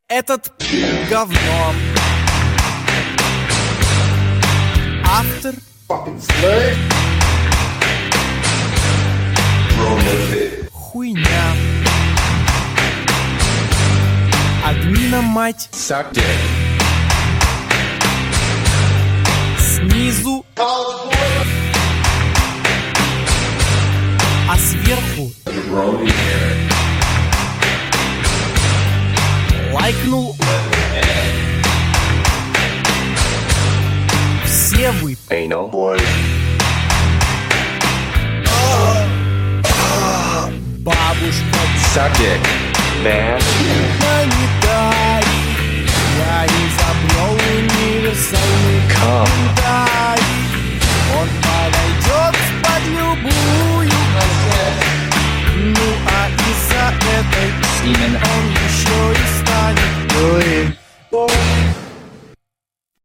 Этот говно. Автор хуйня. Админа мать. Снизу. А сверху лайкнул. Все вы бабушка. Subject, man. Комментарий. Я изобрел универсальный комментарий. Он подойдет под любую. Ну а из-за этой он еще и станет.